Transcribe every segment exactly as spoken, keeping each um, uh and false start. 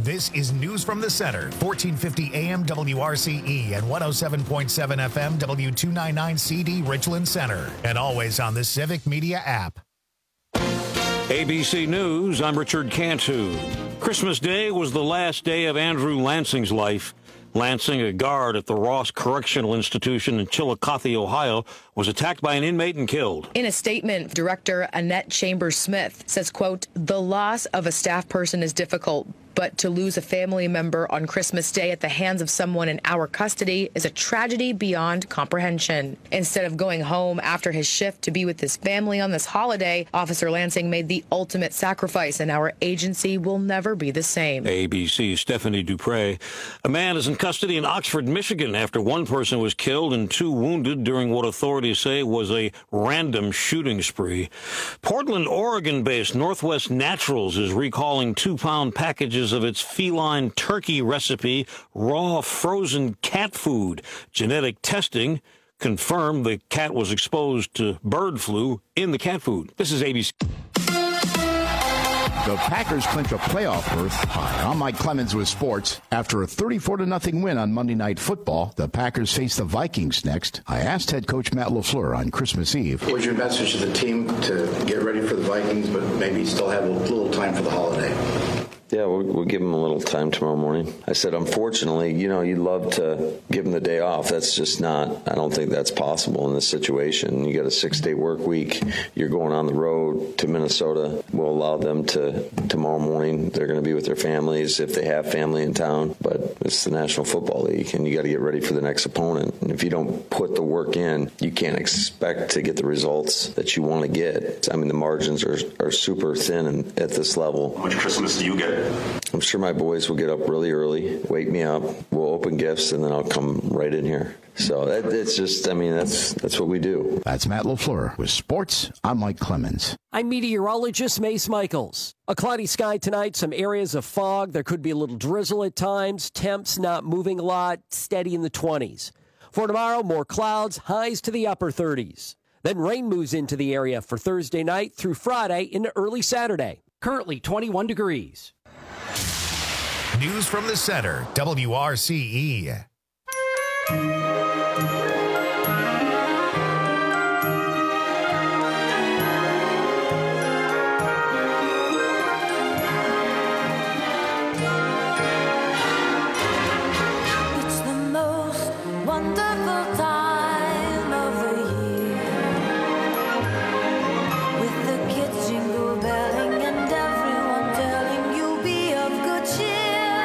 This is News from the Center, fourteen fifty A M W R C E and one oh seven point seven F M W two ninety-nine C D Richland Center. And always on the Civic Media app. A B C News, I'm Richard Cantu. Christmas Day was the last day of Andrew Lansing's life. Lansing, a guard at the Ross Correctional Institution in Chillicothe, Ohio, was attacked by an inmate and killed. In a statement, Director Annette Chambers-Smith says, quote, "The loss of a staff person is difficult, but to lose a family member on Christmas Day at the hands of someone in our custody is a tragedy beyond comprehension." Instead of going home after his shift to be with his family on this holiday, Officer Lansing made the ultimate sacrifice, and our agency will never be the same. A B C's Stephanie Dupre. A man is in custody in Oxford, Michigan, after one person was killed and two wounded during what authorities say was a random shooting spree. Portland, Oregon-based Northwest Naturals is recalling two-pound packages of its feline turkey recipe, raw frozen cat food. Genetic testing confirmed the cat was exposed to bird flu in the cat food. This is A B C. The Packers clinch a playoff berth. Hi, I'm Mike Clemens with sports. After a thirty-four to nothing win on Monday Night Football, the Packers face the Vikings next. I asked head coach Matt LaFleur on Christmas Eve. What's your message to the team to get ready for the Vikings, but maybe still have a little time for the holiday? Yeah, we'll, we'll give them a little time tomorrow morning. I said, unfortunately, you know, you'd love to give them the day off. That's just not, I don't think that's possible in this situation. You got a six-day work week. You're going on the road to Minnesota. We'll allow them to, tomorrow morning, they're going to be with their families if they have family in town. But it's the National Football League, and you got to get ready for the next opponent. And if you don't put the work in, you can't expect to get the results that you want to get. I mean, the margins are, are super thin and at this level. How much Christmas do you get? I'm sure my boys will get up really early, wake me up, we'll open gifts, and then I'll come right in here. So that, it's just, I mean, that's that's what we do. That's Matt LaFleur with sports. I'm Mike Clemens. I'm meteorologist Mace Michaels. A cloudy sky tonight, some areas of fog. There could be a little drizzle at times. Temps not moving a lot, steady in the twenties. For tomorrow, more clouds, highs to the upper thirties. Then rain moves into the area for Thursday night through Friday into early Saturday. Currently twenty-one degrees. News from the Center, W R C E. It's the most wonderful time of the year, with the kids jingle belling and everyone telling you be of good cheer.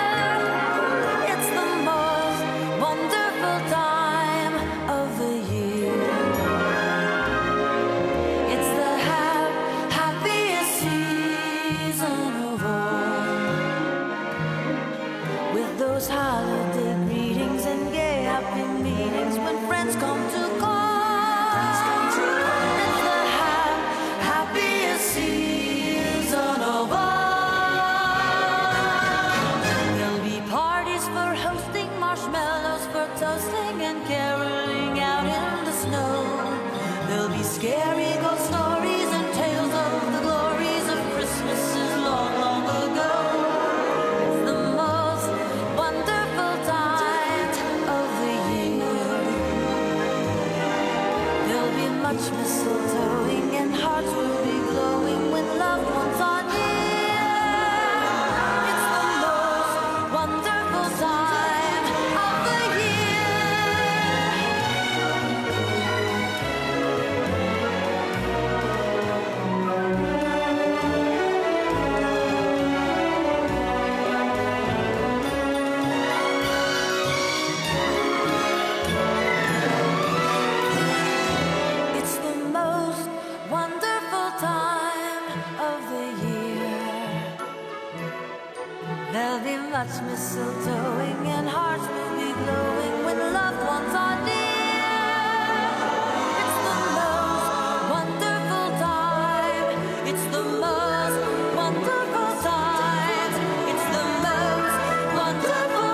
Much mistletoeing and hearts will be glowing when loved ones are near. It's the most wonderful time. It's the most wonderful time. It's the most wonderful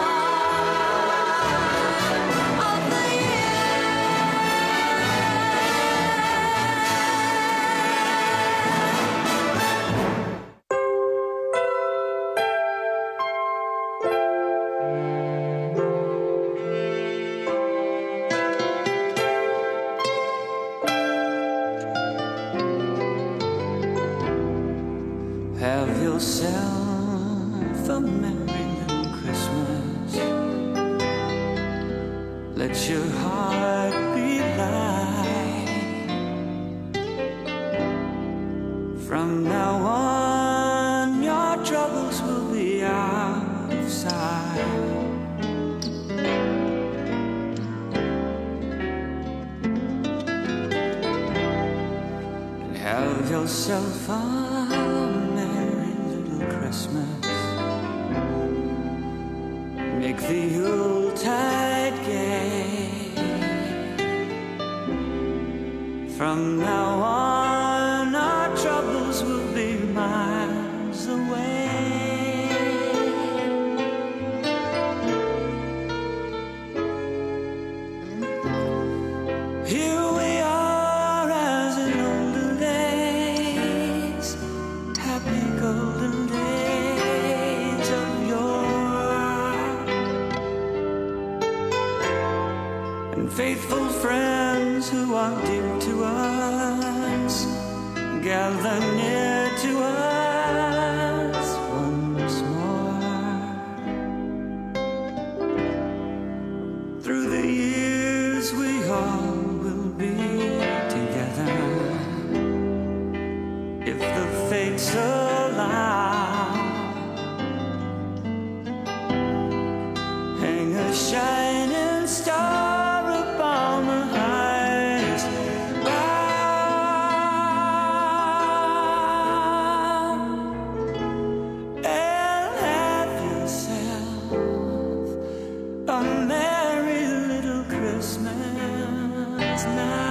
time of the Have yourself a merry little Christmas. Let your heart be light. From now on, your troubles will be out of sight. And have yourself a Christmas. Make the Yuletide gay. From now on, our troubles will be miles away. Here we are as in olden days, happy golden days of yore, and faithful friends who are dear to us gather near to us once more. Through the years we all will be together, if the fates allow. Hang a shining star upon the highest bough, and have yourself a merry little Christmas now.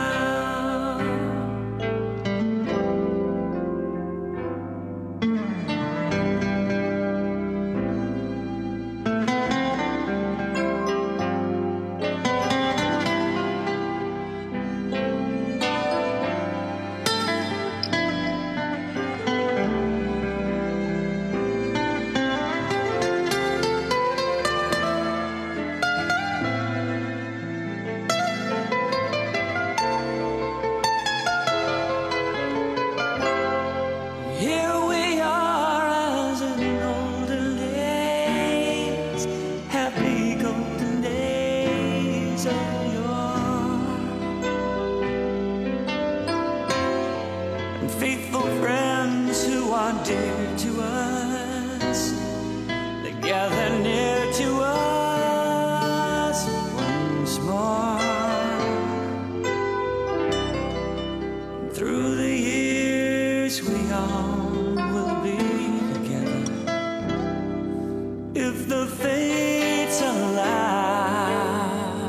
Here we are as in olden days, happy golden days of yore, and faithful friends who are dear to us, they gather near to us once more. Through the years we all will be together, if the fates allow.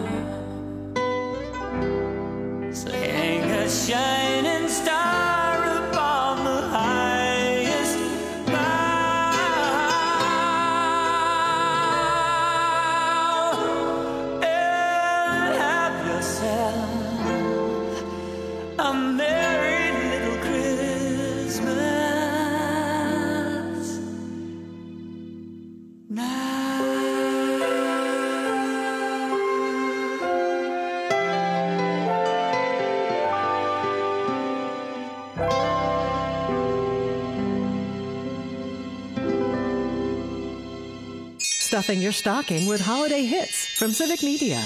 So hang a shining star upon the highest bough, and have yourself a merry little Christmas now. Stuffing your stocking with holiday hits from Civic Media.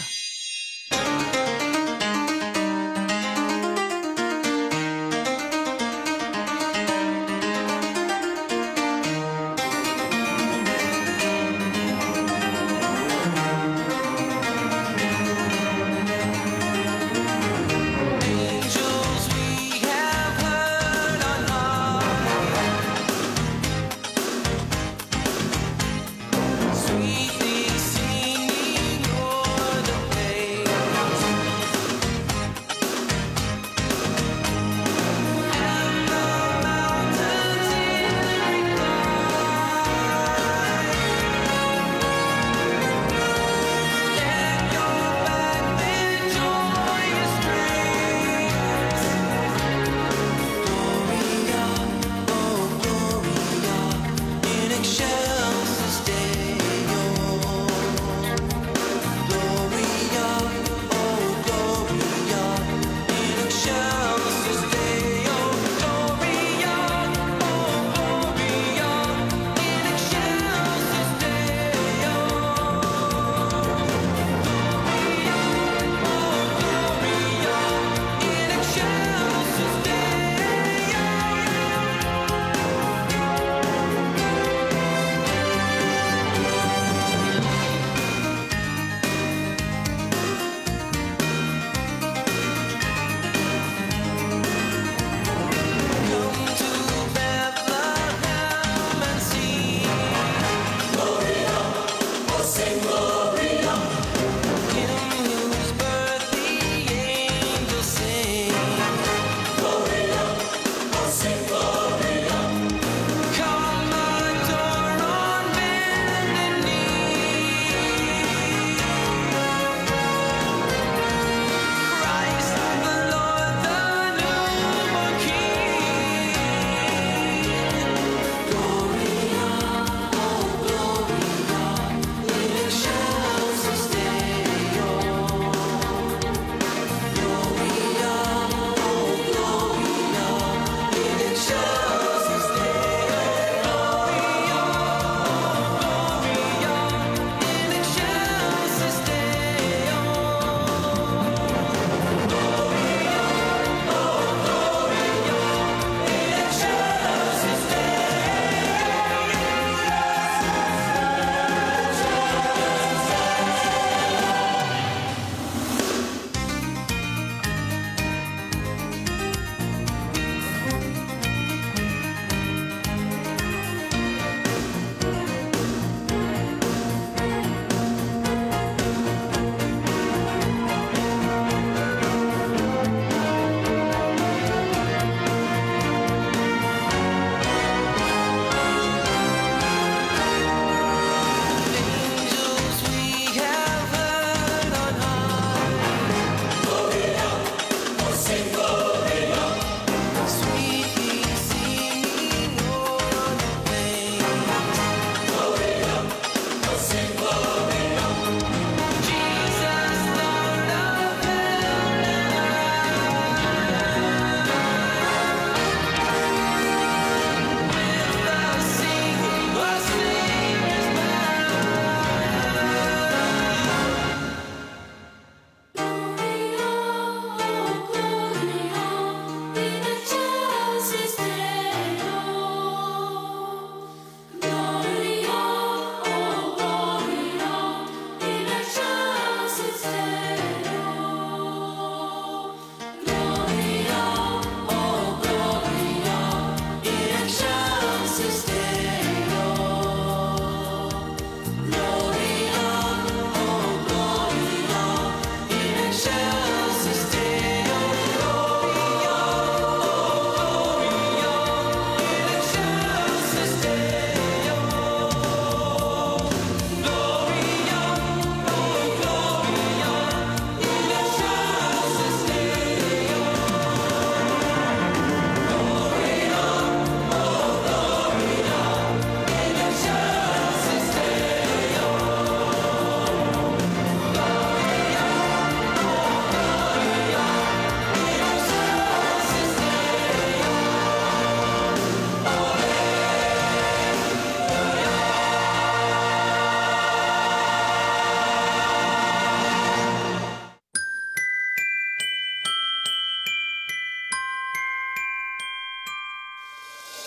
Angels we have heard on high, sweetly singing o'er the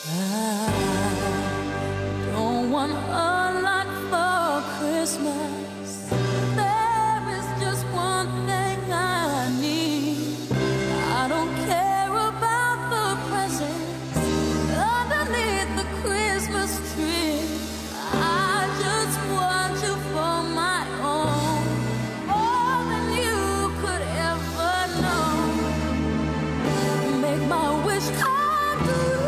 I don't want a lot for Christmas. There is just one thing I need. I don't care about the presents underneath the Christmas tree. I just want you for my own, more than you could ever know. Make my wish come true.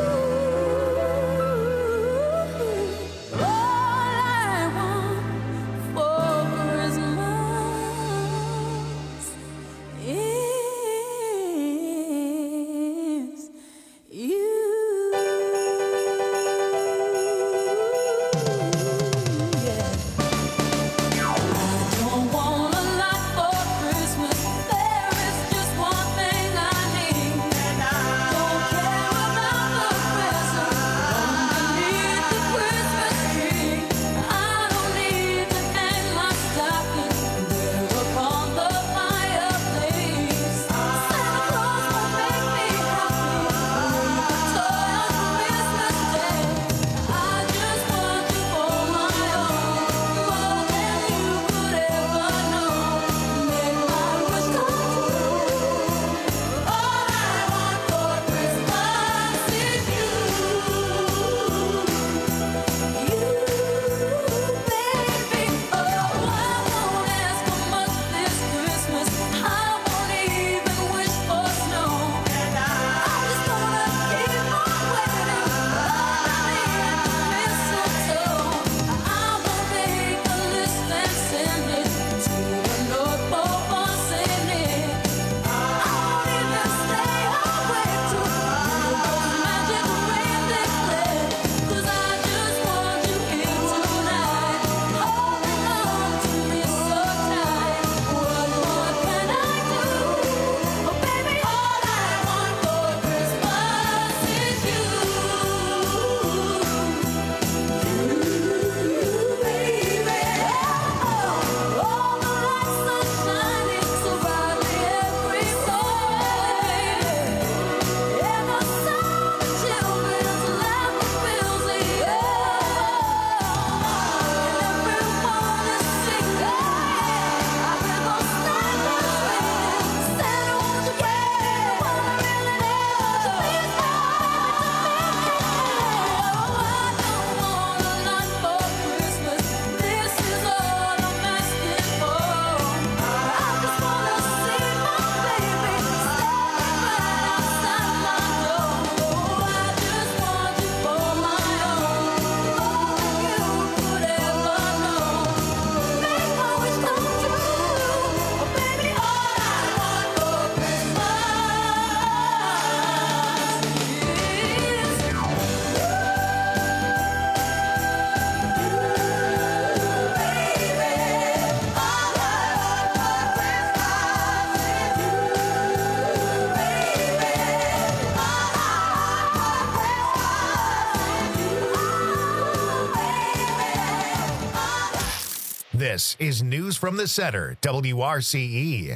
This is News from the Center, W R C E.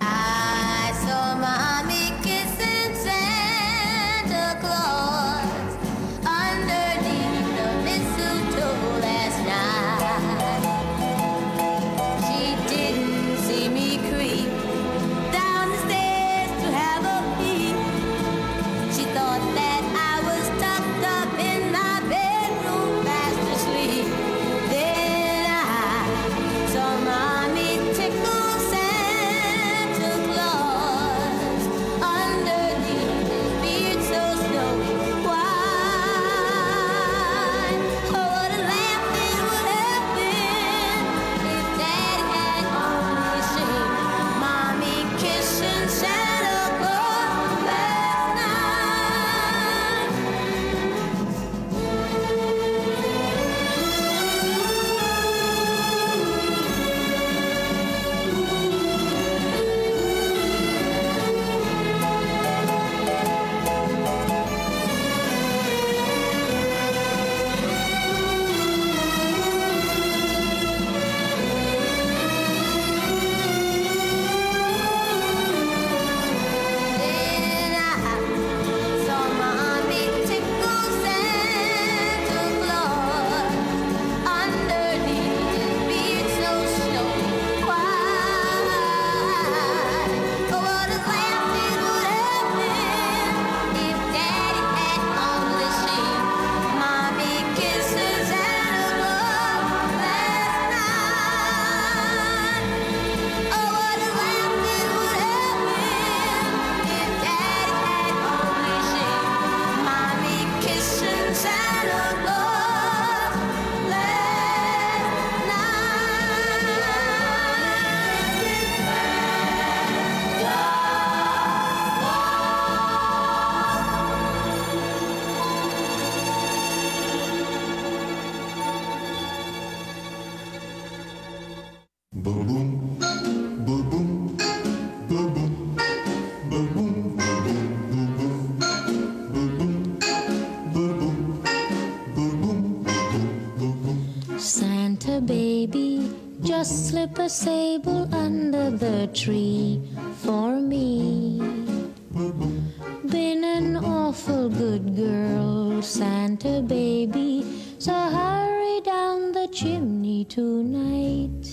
I saw Mommy kissing Santa Claus underneath the mistletoe last night. She didn't see me creep down the stairs to have a peep. She thought that I was tucked up in my bedroom fast asleep. Then I saw Mommy tickle Santa. Santa baby, just slip a sable under the tree for me. Been an awful good girl, Santa baby, so hurry down the chimney tonight.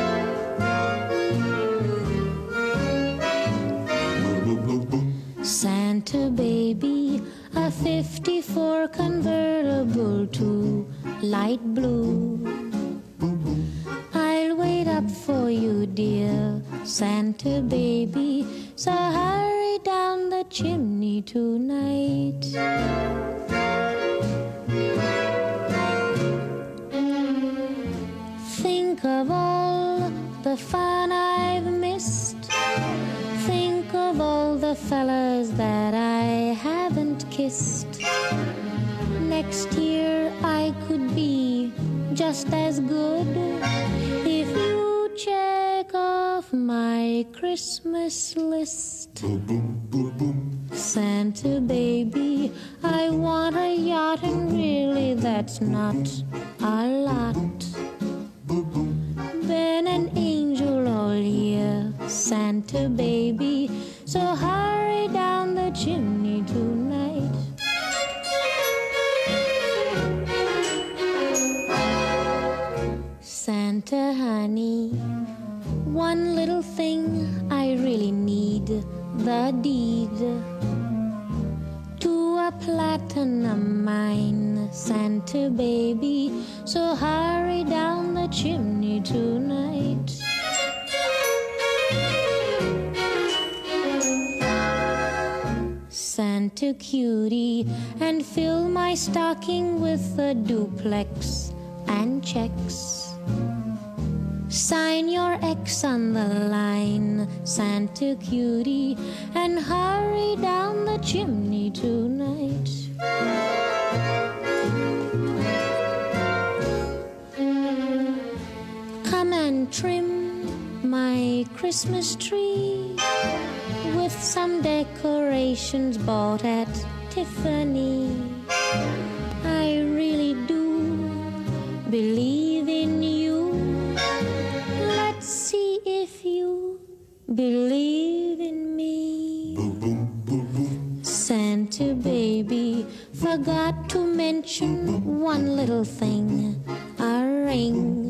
Santa baby, a fifty-four convertible to light blue. I'll wait up for you, dear Santa baby, so hurry down the chimney tonight. Think of all the fun I've missed. Think of all the fellas that I haven't kissed. Next year I could be just as good if you check off my Christmas list. Santa baby, I want a yacht, and really that's not a lot. Been an angel all year, Santa baby, so hurry down the chimney tonight. Santa honey, one little thing I really need, the deed to a platinum mine, Santa baby, so hurry down the chimney tonight. Santa cutie, and fill my stocking with a duplex and checks. Sign your X on the line, Santa cutie, and hurry down the chimney tonight. Come and trim my Christmas tree with some decorations bought at Tiffany. I really do believe in you. Let's see if you believe in me. Santa baby, forgot to mention one little thing, a ring.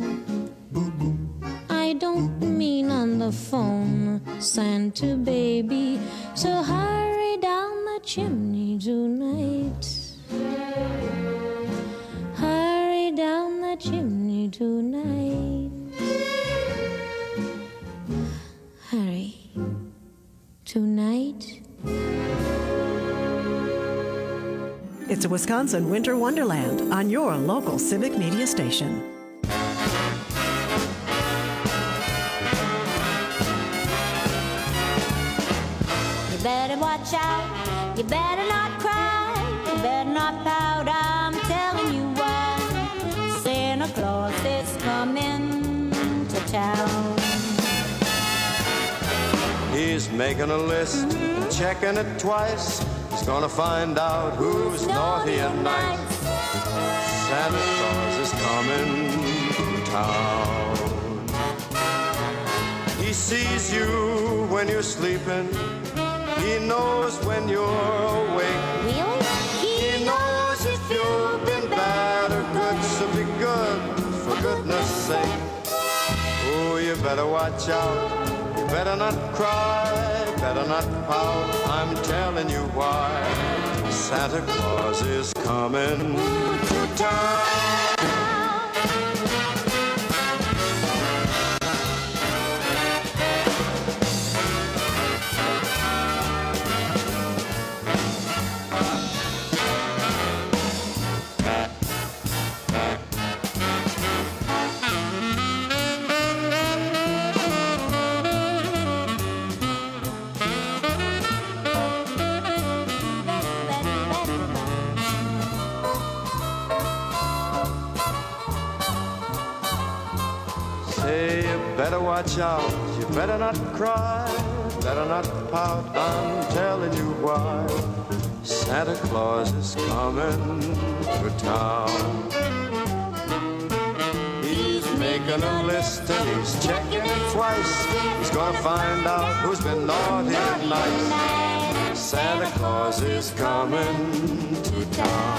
I don't mean on the phone, Santa baby, so hurry down the chimney tonight. Hurry down the chimney tonight. Hurry. Tonight. It's a Wisconsin Winter Wonderland on your local Civic Media station. You better watch out, you better not cry, you better not pout, I'm telling you why. Santa Claus is coming to town. He's making a list, checking it twice. He's gonna find out who's naughty and nice. Santa Claus is coming to town. He sees you when you're sleeping. He knows when you're awake. Really? He, he knows if you've been bad or good, so be good, for goodness sake. Oh, you better watch out. You better not cry, better not pout. I'm telling you why. Santa Claus is coming to town. Better watch out, you better not cry, better not pout, I'm telling you why. Santa Claus is coming to town. He's making making a list and he's checking it twice. He's gonna find out who's been naughty and nice. Santa Claus is coming to town.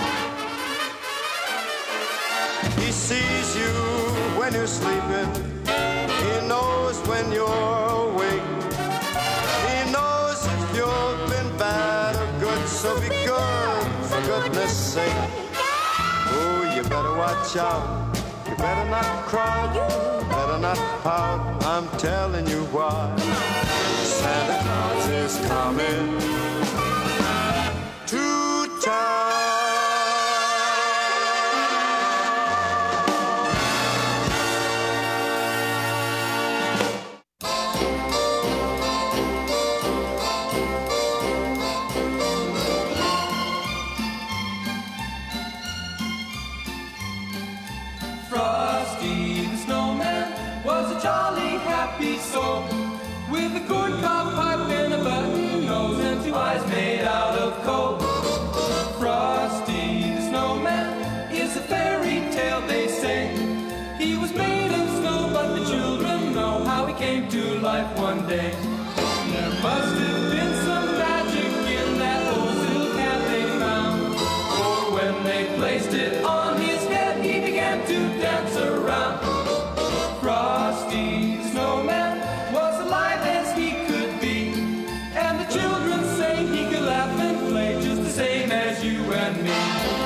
He sees you when you're sleeping. He knows when you're awake. He knows if you've been bad or good, so be good, for goodness sake. Oh, you better watch out. You better not cry. You better not pout. I'm telling you why. Santa Claus is coming to town. Frosty the Snowman was a jolly happy soul with a corncob pipe and a button nose and two eyes made out of coal. Frosty the Snowman is a fairy tale, they say. He was made of snow, but the children know how he came to life one day. There must have been some magic in that old silk hat they found, for when they placed it on his head, he began to dance around. Frosty the Snowman was alive as he could be, and the children say he could laugh and play just the same as you and me.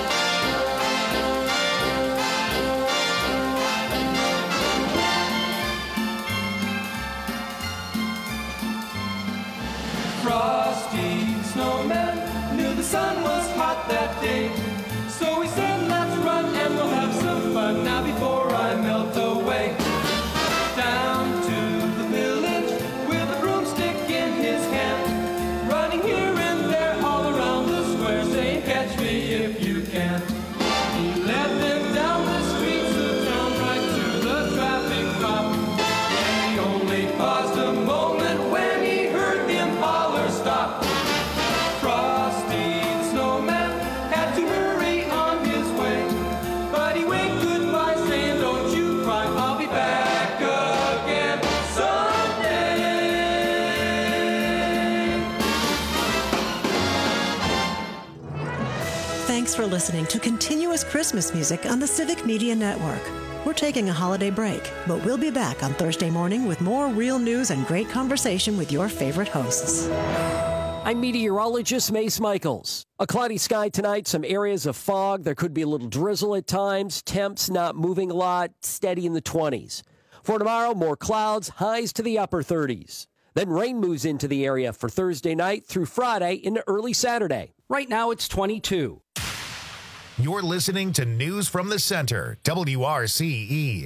Frosty the Snowman knew the sun was hot that day, so he said, let's run and we'll have some fun now before I melt away. Down to the village with a broomstick in his hand, running here and there all around the square, saying, catch me if you can. He led them down the streets of town right to the traffic cop, and he only paused a moment when he heard the impaler stop. Frosty the Snowman had to hurry on his way, but he waved goodbye saying, don't you cry, I'll be back again someday. Thanks for listening to Continuous Christmas Music on the Civic Media Network. We're taking a holiday break, but we'll be back on Thursday morning with more real news and great conversation with your favorite hosts. I'm meteorologist Mace Michaels. A cloudy sky tonight, some areas of fog. There could be a little drizzle at times. Temps not moving a lot, steady in the twenties. For tomorrow, more clouds, highs to the upper thirties. Then rain moves into the area for Thursday night through Friday into early Saturday. Right now, it's twenty-two. You're listening to News from the Center, W R C E.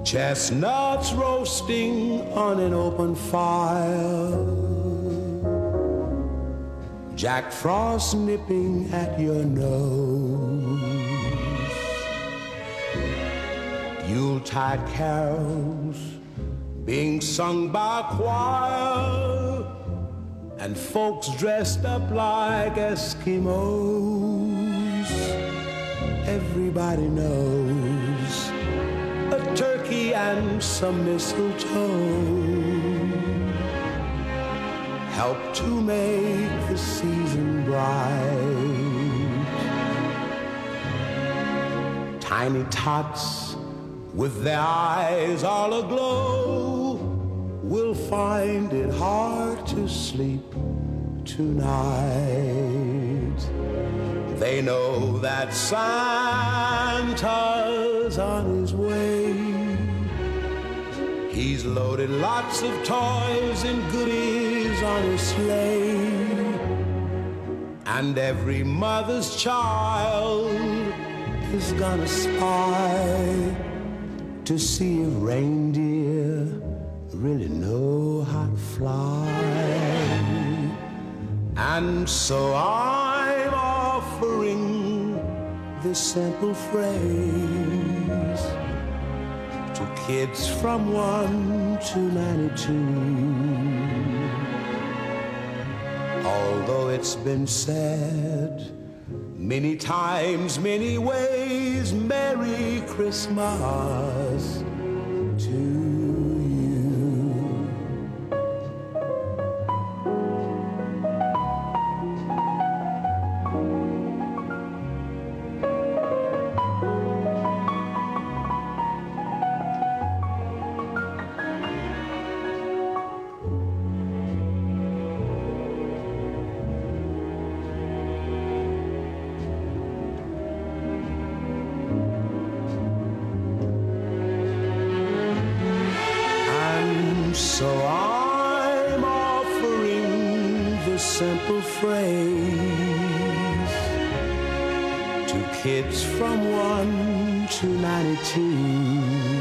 Chestnuts roasting on an open fire, Jack Frost nipping at your nose, Yuletide carols being sung by a choir, and folks dressed up like Eskimos. Everybody knows a turkey and some mistletoe help to make the season bright. Tiny tots with their eyes all aglow will find it hard to sleep tonight. They know that Santa's on his way. He's loaded lots of toys and goodies on his sleigh, and every mother's child is gonna spy to see if reindeer really know how to fly. And so I'm offering this simple phrase to kids from one to ninety-two. Although it's been said many times, many ways, Merry Christmas to you. So I'm offering this simple phrase to kids from one to ninety-two.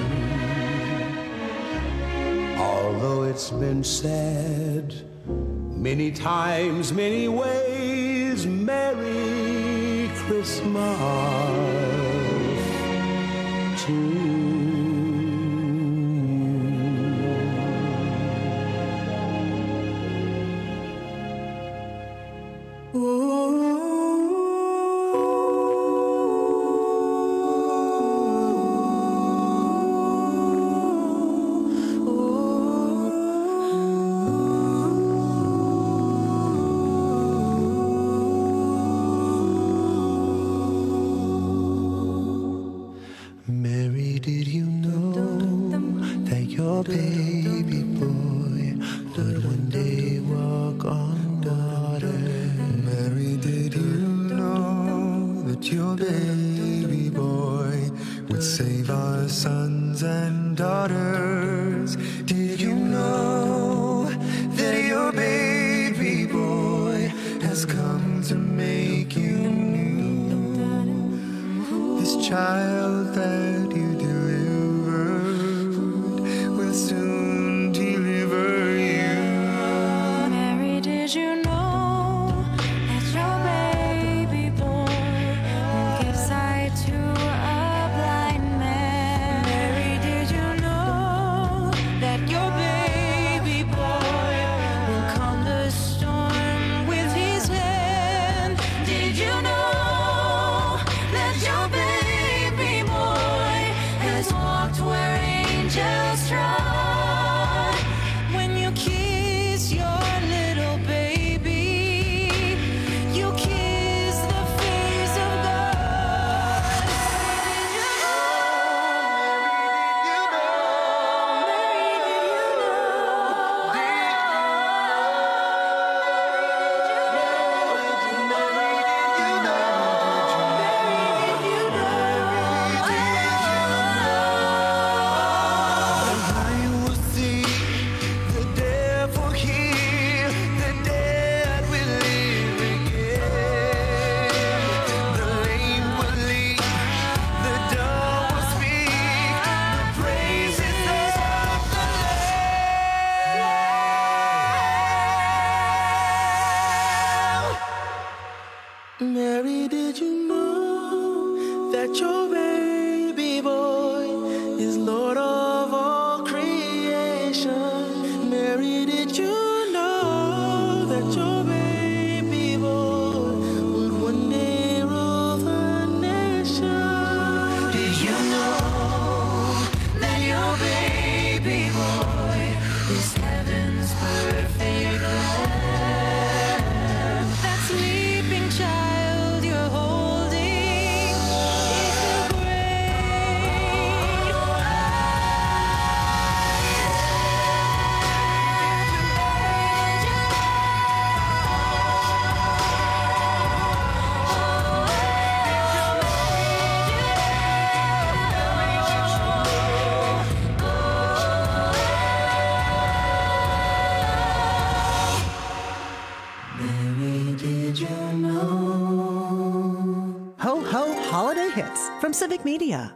Although it's been said many times, many ways, Merry Christmas to you. Mary, did you know that your baby boy would one day walk on water? Mary, did you know that your baby boy would save our sons and daughters? Did you know that your baby boy has come to make you new? This child that you delivered will soon deliver you. Mary, did you know that your baby boy will give sight to a blind man? Mary, did you know that your baby boy will calm the storm with his hand? Did you know that your baby boy has walked where angels trod? When you kiss your little baby, you kiss the face of God. The Civic Media.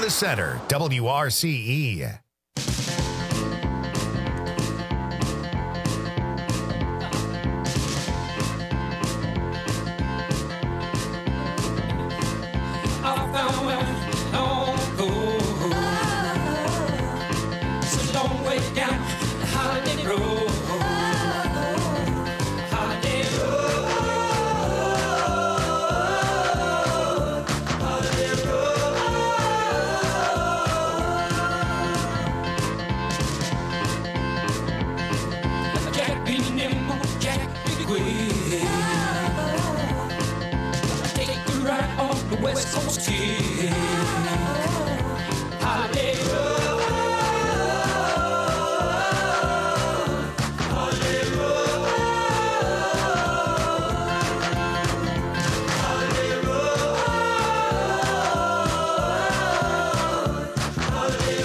the Center, W R C E. West Coast kid. Holiday road. Holiday road. Holiday road. Holiday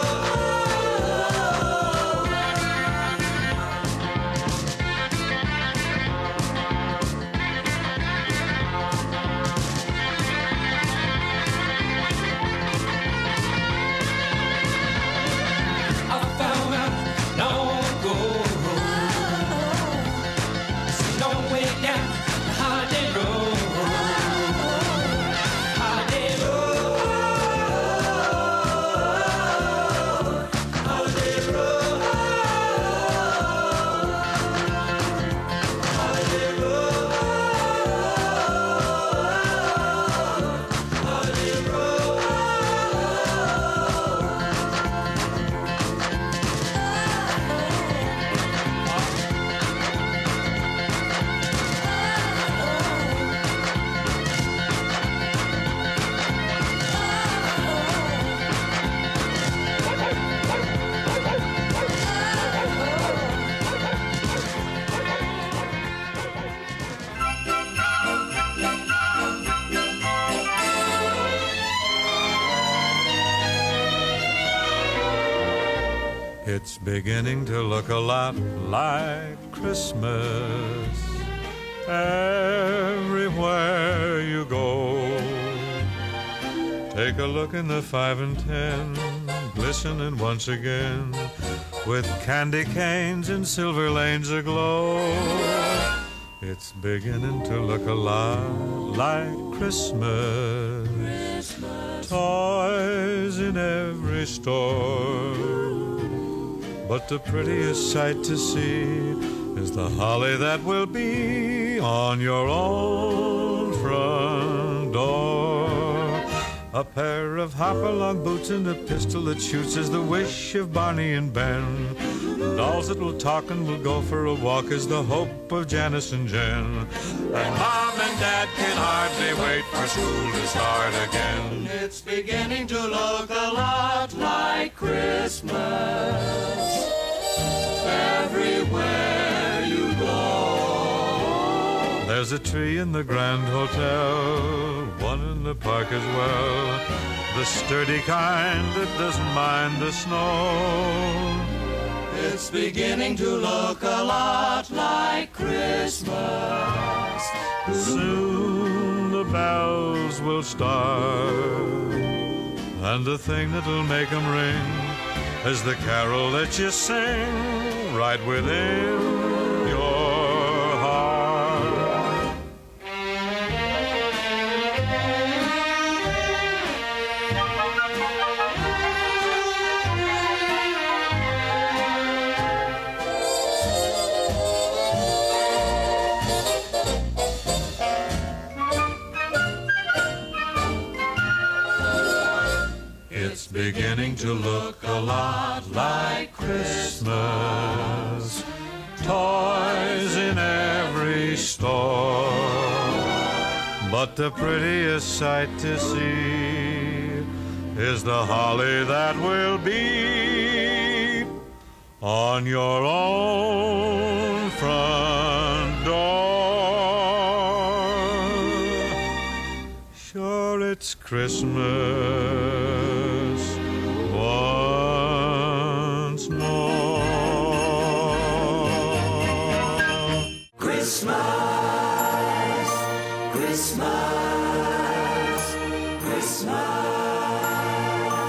It's beginning to look a lot like Christmas everywhere you go. Take a look in the five and ten, glistening once again, with candy canes and silver lanes aglow. It's beginning to look a lot like Christmas. Christmas. Toys in every store. But the prettiest sight to see is the holly that will be on your own front door. A pair of hop-along boots and a pistol that shoots is the wish of Barney and Ben. Dolls that will talk and will go for a walk is the hope of Janice and Jen. And Mom and Dad can hardly wait for school to start again. It's beginning to look a lot like Christmas everywhere you go. There's a tree in the Grand Hotel, one in the park as well, the sturdy kind that doesn't mind the snow. It's beginning to look a lot like Christmas. Soon the bells will start, and the thing that'll make them ring is the carol that you sing right within your heart. It's beginning to look a lot like Christmas. Toys in every store. But the prettiest sight to see is the holly that will be on your own front door. Sure, it's Christmas once more. Christmas, Christmas, Christmas.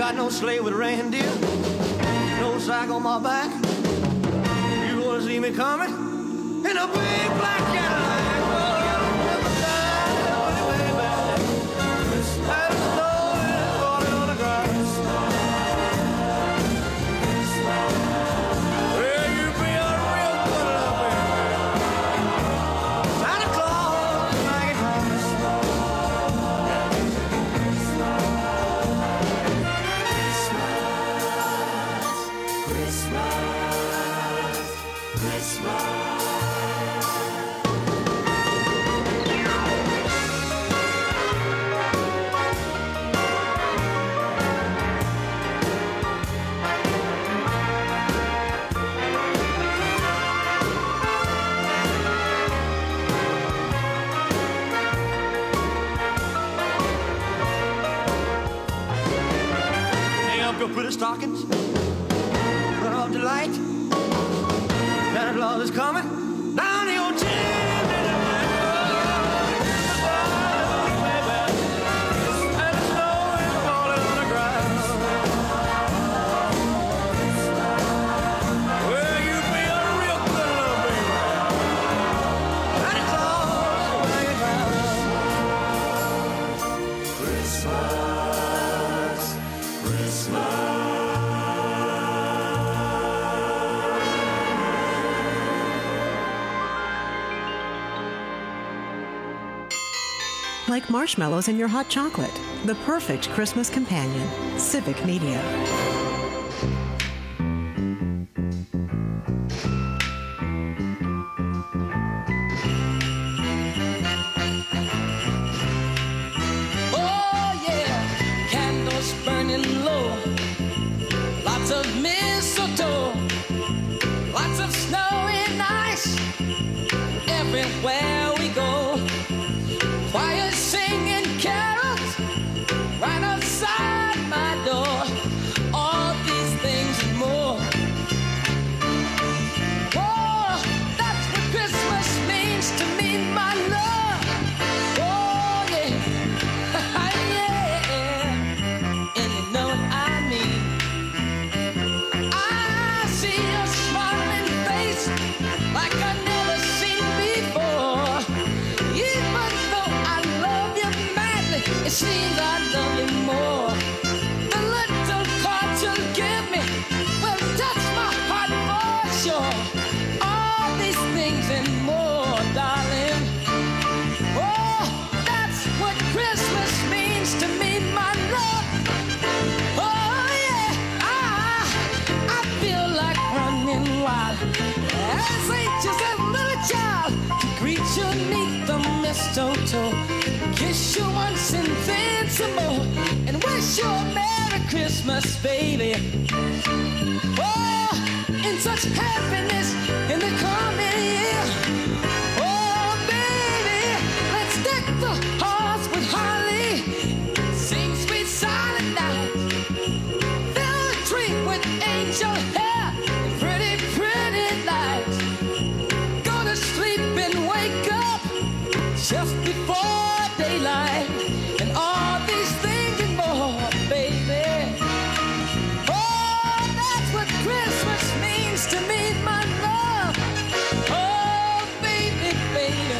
ride no sleigh with reindeer, no sack on my back. You wanna see me coming in a big black Cadillac? Pretty stockings, put off the light. Santa Claus is coming down the old chimney tonight. And the snow is falling on the ground. Well, you be a real good little baby. Santa Claus is bringing down Christmas, Christmas. Like marshmallows in your hot chocolate. The perfect Christmas companion. Civic Media. Oh yeah, candles burning low, lots of mistletoe, lots of snow and ice everywhere we go. Choir singing carols right outside my door. All these things and more. Oh, that's what Christmas means to me, my love. Oh yeah, yeah, and you know what I mean. I see a smiling face like I never seen before. Even though I love you madly, it seems I love you more. The little cards you'll give me will touch my heart for sure. All these things and more, darling. Oh, that's what Christmas means to me, my love. Oh yeah, I, I feel like running wild as anxious as a little child to greet you neath the mistletoe, kiss you once and then some more, and wish you a Merry Christmas, baby. Oh, in such happiness in the coming year. Oh, baby, let's deck the halls with holly, sing sweet silent night, fill the tree with angel hair and pretty, pretty lights. Go to sleep and wake up just before daylight, and all these things and more, baby. Oh, that's what Christmas means to me, my love. Oh, baby, baby.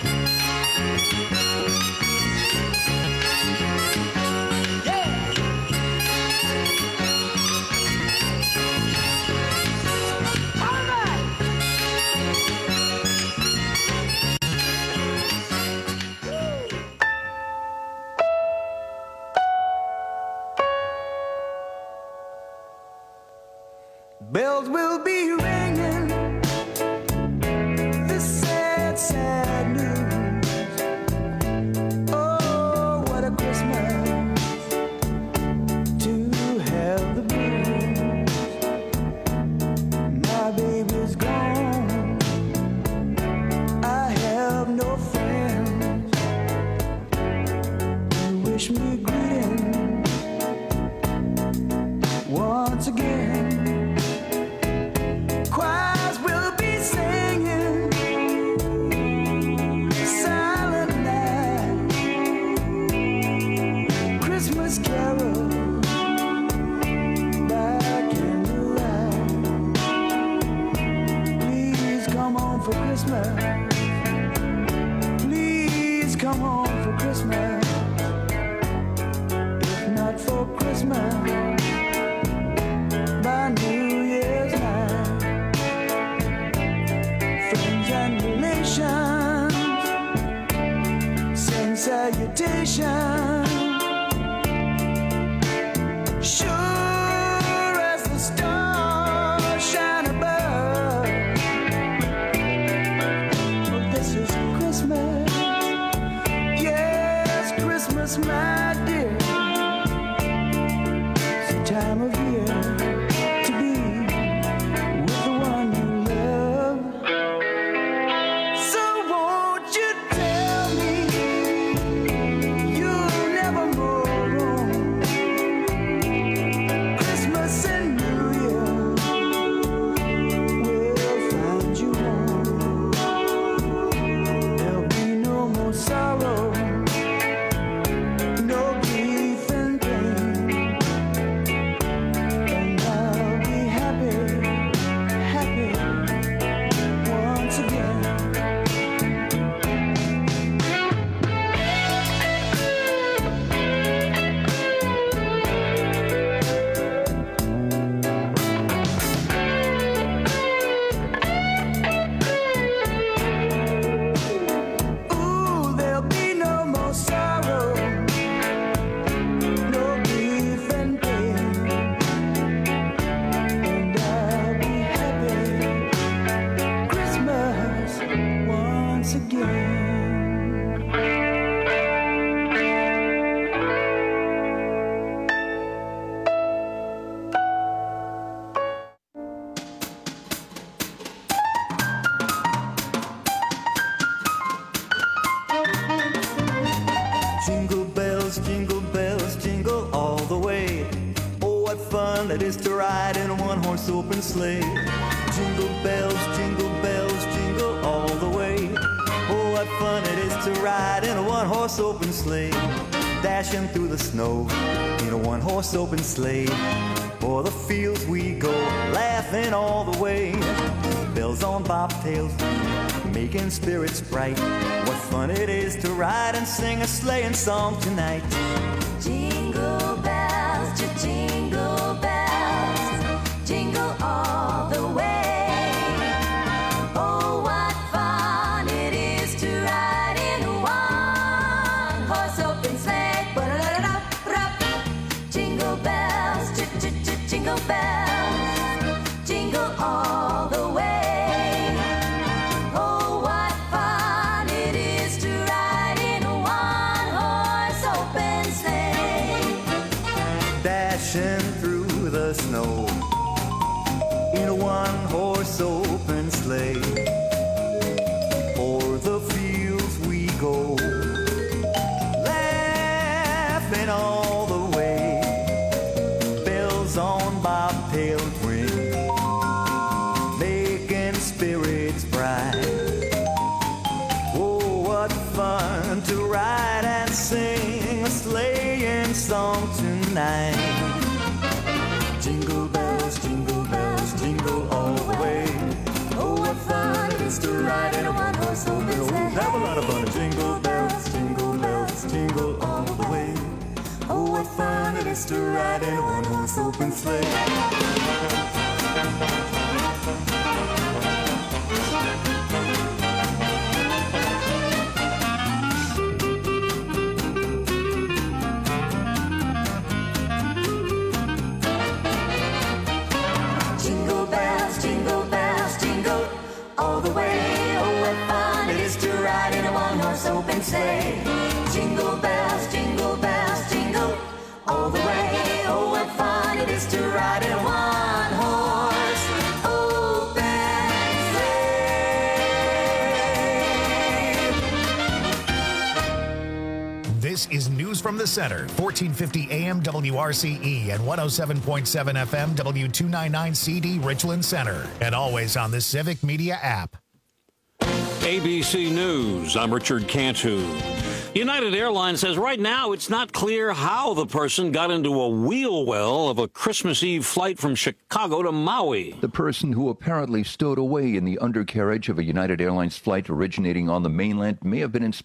Yeah. All right. Bells will be ringing, this sad, sad news. Oh, what a Christmas to have the blues. My baby's gone, I have no friends to wish me greeting once again. Choirs will be singing silent night, Christmas carol Sure as the stars shine above. Well, this is Christmas. Yes, Christmas, my dear. It's the time of year to be with the one you love. So won't you tell me you'll never go wrong? Christmas and New Year will find you home. There'll be no more sorrow, no grief and pain, and I'll be happy, happy once again. Ooh, there'll be no more sorrow, no grief and pain, and I'll be happy Christmas once again. Jingle bells, jingle bells, jingle all the way. Oh, what fun it is to ride in a one-horse open sleigh. Jingle bells, jingle bells, jingle all the way. Oh, what fun it is to ride in a one-horse open sleigh. Dashing through the snow in a one-horse open sleigh. O'er the fields we go, laughing all the way. Bells on bobtails, making spirits bright. What fun it is to ride and sing a sleighing song tonight. Jingle bells, jingle bells, jingle all the way. Oh, what fun it is to ride in a one-horse open sleigh. Ba-da-da-da-da-da. Jingle bells, jingle bells, jingle all the way. Oh, what fun it is to ride in a one-horse open sleigh. Dashing through the snow in a one-horse open sleigh. O'er the fields we go, laughing all the way. Bells on bobtail ring, making spirits bright. Oh, what fun to ride and sing a sleighing song tonight. Jingle bells, jingle bells, jingle all the way. Oh, what fun it is to ride in a one-horse open We'll sleigh. have a lot of fun. Jingle bells, jingle bells, jingle all the way. Oh, what fun it is to ride in a one-horse open sleigh. Jingle bells, jingle bells, jingle all the way. Oh, what fun it is to ride in a one-horse open sleigh. Jingle bells, jingle bells, jingle all the way. Oh, what fun it is to ride in a one-horse open sleigh. This is News from the Center, fourteen fifty A M W R C E and one oh seven point seven F M W two ninety-nine C D Richland Center, and always on the Civic Media app. A B C News, I'm Richard Cantu. United Airlines says right now it's not clear how the person got into a wheel well of a Christmas Eve flight from Chicago to Maui. The person who apparently stowed away in the undercarriage of a United Airlines flight originating on the mainland may have been